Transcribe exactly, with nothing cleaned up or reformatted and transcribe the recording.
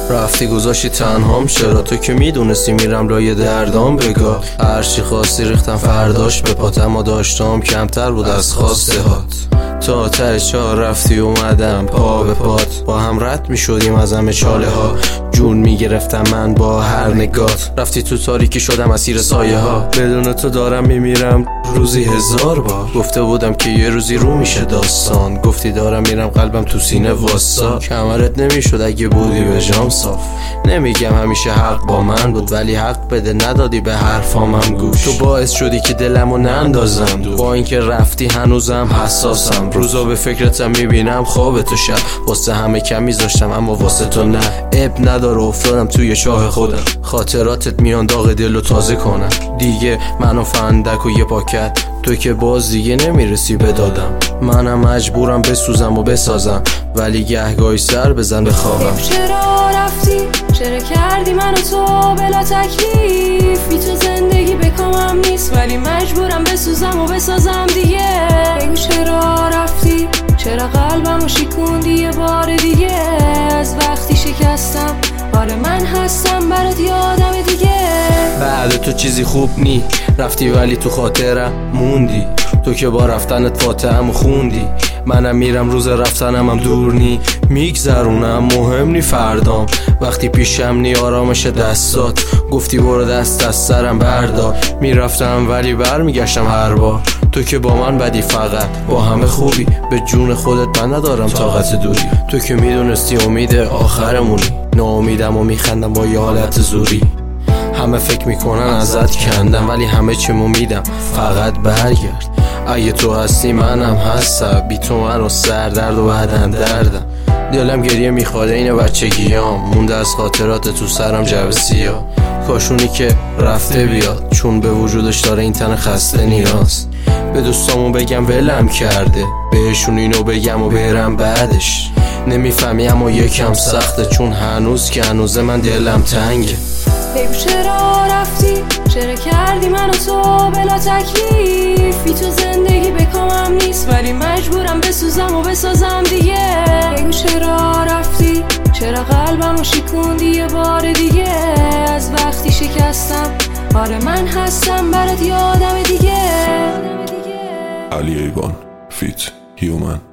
رفتی گذاشتی تنهام، چرا تو که میدونستی میرم لای دردام. بگاه هرچی خواستی ریختم فرداش به پات، اما داشتم کمتر بود از خواسته هات. تا ته چاه رفتی اومدم پا به پات، با هم رد میشدیم از همه چاله ها. جون میگرفتم من با هر نگات، رفتی تو تاریکی شدم اسیر سایه ها. بدون تو دارم میمیرم روزی هزار بار، گفته بودم که یه روزی رو میشه داستان. گفتی دارم میرم قلبم تو سینه واسا، کمرت نمیشد اگه بودی به جام صاف. نمیگم همیشه حق با من بود، ولی حق بده ندادی به حرفامم گوش. تو باعث شدی که دلمو نندازم دور، با اینکه رفتی هنوزم حساسم. روزا به فکرتم میبینم خواب تو شب، واسه همه کم میذاشتم اما واسه تو نه. اب نداره افتادم توی چاه خودم، خاطراتت میان داغ دلو تازه کنم. دیگه منو فندک و یه پاکت، تو که باز دیگه نمیرسی بدادم. منم مجبورم بسوزم و بسازم، ولی گهگاهی سر بزن به خوابم. چرا رفتی؟ چرا کردی منو تو بلا تکلیف؟ بی تو زندگی بکامم نیست، ولی مجبورم بسوزم و بسازم دیگه. بگو چرا رفتی؟ چرا قلبمو شکوندی یه بار دیگه؟ از وقتی شکستم آره من هستم برات یادم دیگه. بعد تو چیزی خوب نی، رفتی ولی تو خاطرم موندی. تو که با رفتنت فاتحه‌مو خوندی، منم میرم روز رفتنم هم دور نی. میگذرونم مهم نی فردام، وقتی پیشم نی آرامش دستات. گفتی برو دست از سرم بردار، میرفتم ولی برمیگشتم هر بار. تو که با من بدی فقط با همه خوبی، به جون خودت من ندارم طاقت دوری. تو که میدونستی امید آخرمونی، ناامیدم و میخندم با یه حالت زوری. همه فکر میکنن ازت کندم، ولی همه چیمو میدم فقط برگرد. اگه تو هستی منم هستم، بی تو منو سردرد و بدن دردم. دلم گریه میخواد این بچگیام، مونده از خاطرات تو سرم جو سیاه. کاشونی که رفته بیاد، چون به وجودش داره این تن خسته نیاز. به دوستامو بگم ولم کرده، بهشون اینو بگم و برم بعدش. نمیفهمی اما یکم سخته، چون هنوز که هنوزه من دلم تنگه. بگو چرا رفتی؟ چرا کردی منو تو بلا تکلیف؟ بی تو زندگی بکامم نیست، ولی مجبورم بسوزم و بسازم دیگه. بگو چرا رفتی؟ چرا قلبمو شکوندی یه بار دیگه؟ از وقتی شکستم آره من هستم برات یادم دیگه. علی ایوان فیت هیومن.